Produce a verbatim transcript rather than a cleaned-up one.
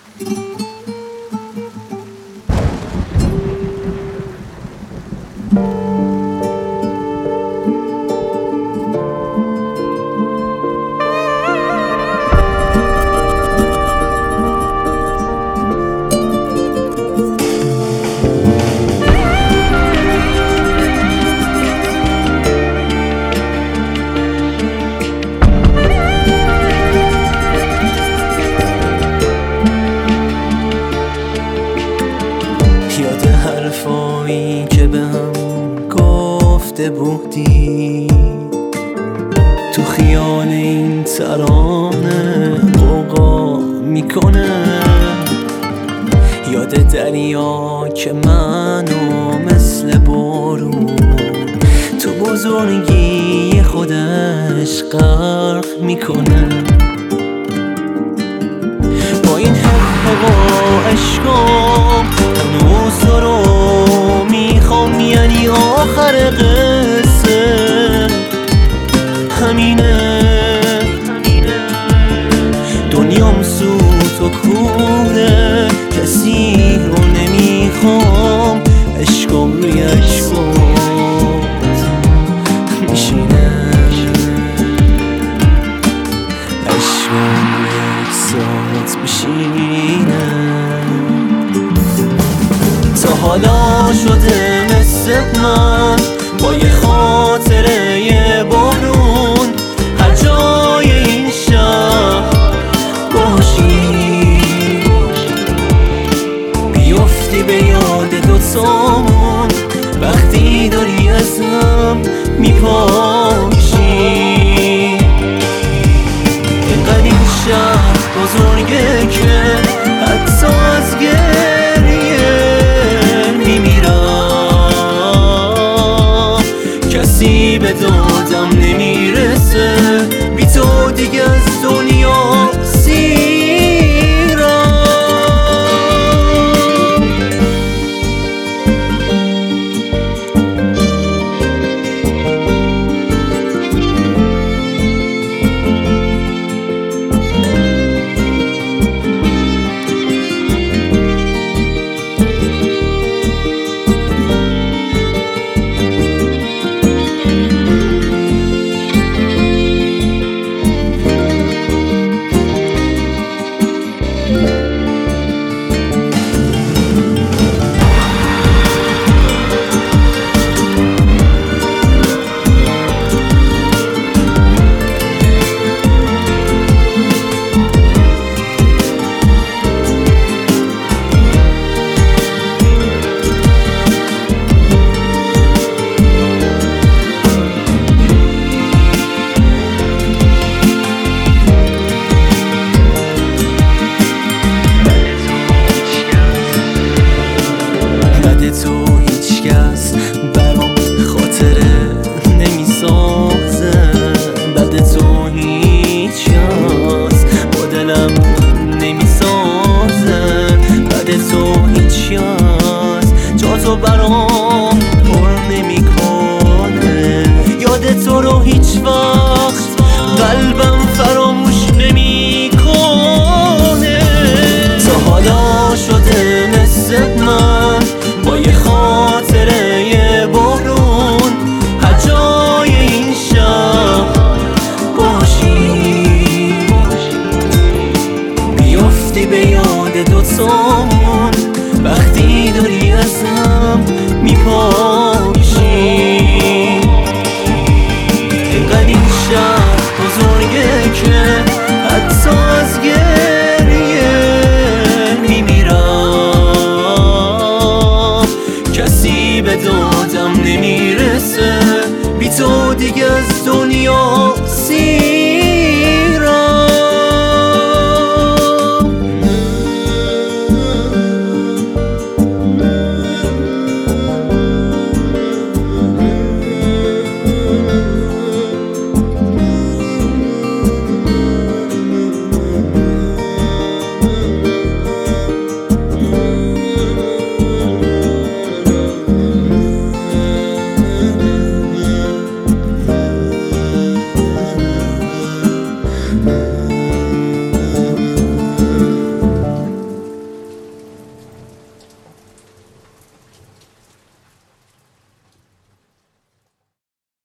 یاد حرفایی که به هم گفته بودی تو خیال این ترانه غوغا میکنه. یاد دریا که منو مثل بارون تو بزرگی خودش غرق میکنه. با این حق و عشقام هنوز تو رو میخوام، یعنی آخر قصه همینه. دنیام سوت و کوره، کسی رو نمیخوام، عشقام روی عشقات میشینه، عشقام روی عکسات میشینه. تا حالا شده مثل من با یه خاطره یه بارون هر جای این شهر باشی، بیفتی به یاد دوتامون وقتی داری از هم میپاشی. اینقدر این شهر بزرگه که حتی از گریه میمیرم، کسی به دادم نمیرسه، بی تو دیگه از دنیا سیرم. تو هیچکس برام خاطره نمیسازه، بعد تو هیچکس با دلم نمیسازه، بعد تو هیچکس جا تو برام پر نمیکنه. یاد تو رو هیچ وقت قلبم فراموش نمیکنه. تا حالا شده مثل من با یه خاطره یه بارون هر جای این شهر باشی، بیفتی به یاد دوتامون وقتی داری از هم میپاشی. اینقدر این شهر بزرگه که